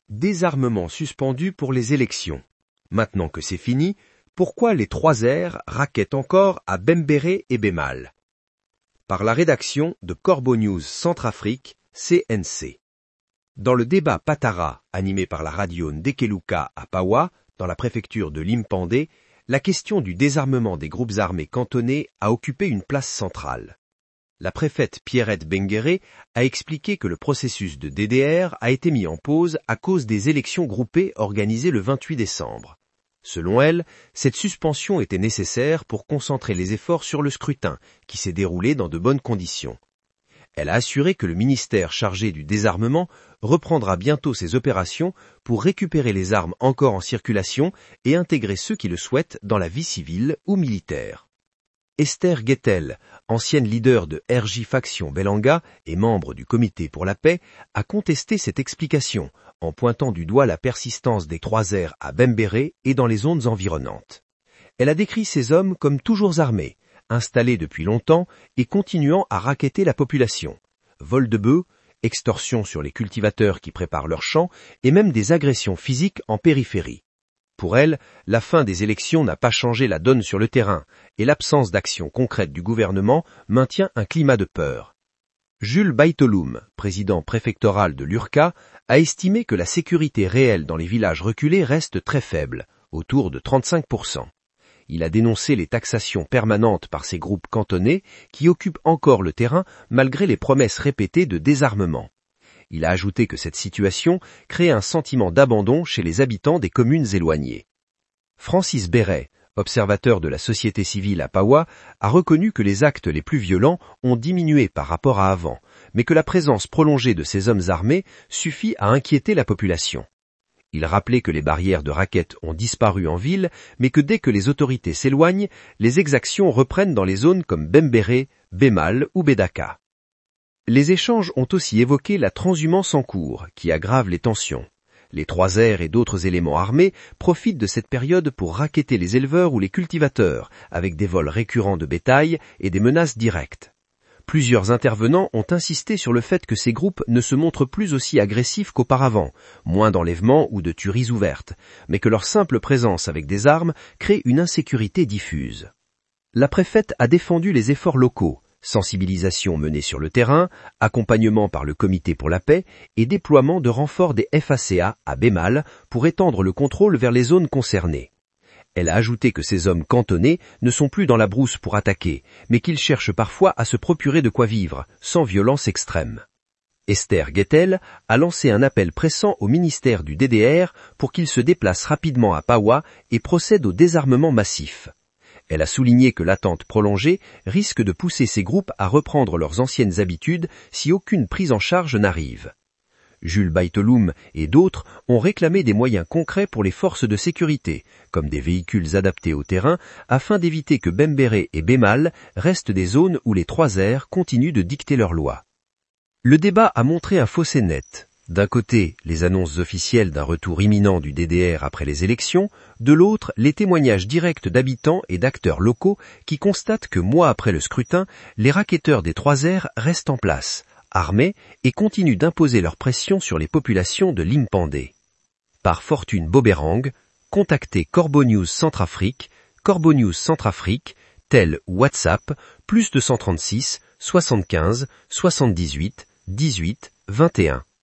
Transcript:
Désarmement suspendu pour les élections. Maintenant que c'est fini, pourquoi les 3 R raquettent encore à Bembéré et Bemal? Par la rédaction de Corbeau News Centrafrique, CNC. Dans le débat Patara, animé par la radio Ndekeluka à Pawa, dans la préfecture de Limpandé, la question du désarmement des groupes armés cantonnés a occupé une place centrale. La préfète Pierrette Bengere a expliqué que le processus de DDR a été mis en pause à cause des élections groupées organisées le 28 décembre. Selon elle, cette suspension était nécessaire pour concentrer les efforts sur le scrutin, qui s'est déroulé dans de bonnes conditions. Elle a assuré que le ministère chargé du désarmement reprendra bientôt ses opérations pour récupérer les armes encore en circulation et intégrer ceux qui le souhaitent dans la vie civile ou militaire. Esther Guettel, ancienne leader de RJ Faction Belanga et membre du Comité pour la paix, a contesté cette explication en pointant du doigt la persistance des 3 R à Bembéré et dans les zones environnantes. Elle a décrit ces hommes comme toujours armés, installés depuis longtemps et continuant à racketter la population. Vol de bœufs, extorsion sur les cultivateurs qui préparent leurs champs et même des agressions physiques en périphérie. Pour elle, la fin des élections n'a pas changé la donne sur le terrain et l'absence d'action concrète du gouvernement maintient un climat de peur. Jules Baitoloum, président préfectoral de l'URCA, a estimé que la sécurité réelle dans les villages reculés reste très faible, autour de 35%. Il a dénoncé les taxations permanentes par ces groupes cantonnés qui occupent encore le terrain malgré les promesses répétées de désarmement. Il a ajouté que cette situation crée un sentiment d'abandon chez les habitants des communes éloignées. Francis Béret, observateur de la société civile à Pawa, a reconnu que les actes les plus violents ont diminué par rapport à avant, mais que la présence prolongée de ces hommes armés suffit à inquiéter la population. Il rappelait que les barrières de raquettes ont disparu en ville, mais que dès que les autorités s'éloignent, les exactions reprennent dans les zones comme Bembéré, Bemal ou Bedaka. Les échanges ont aussi évoqué la transhumance en cours, qui aggrave les tensions. Les 3 R et d'autres éléments armés profitent de cette période pour racketter les éleveurs ou les cultivateurs, avec des vols récurrents de bétail et des menaces directes. Plusieurs intervenants ont insisté sur le fait que ces groupes ne se montrent plus aussi agressifs qu'auparavant, moins d'enlèvements ou de tueries ouvertes, mais que leur simple présence avec des armes crée une insécurité diffuse. La préfète a défendu les efforts locaux, sensibilisation menée sur le terrain, accompagnement par le Comité pour la paix et déploiement de renforts des FACA à Bemal pour étendre le contrôle vers les zones concernées. Elle a ajouté que ces hommes cantonnés ne sont plus dans la brousse pour attaquer, mais qu'ils cherchent parfois à se procurer de quoi vivre, sans violence extrême. Esther Guettel a lancé un appel pressant au ministère du DDR pour qu'il se déplace rapidement à Pawa et procède au désarmement massif. Elle a souligné que l'attente prolongée risque de pousser ces groupes à reprendre leurs anciennes habitudes si aucune prise en charge n'arrive. Jules Baitoloum et d'autres ont réclamé des moyens concrets pour les forces de sécurité, comme des véhicules adaptés au terrain, afin d'éviter que Bembéré et Bemal restent des zones où les 3 R continuent de dicter leurs lois. Le débat a montré un fossé net. D'un côté, les annonces officielles d'un retour imminent du DDR après les élections, de l'autre, les témoignages directs d'habitants et d'acteurs locaux qui constatent que mois après le scrutin, les racketteurs des 3 R restent en place, armés et continuent d'imposer leur pression sur les populations de Limpandé. Par Fortune Boberang, contactez Corbeau News Centrafrique, Corbeau News Centrafrique, tel WhatsApp, +236 75 78 18 21.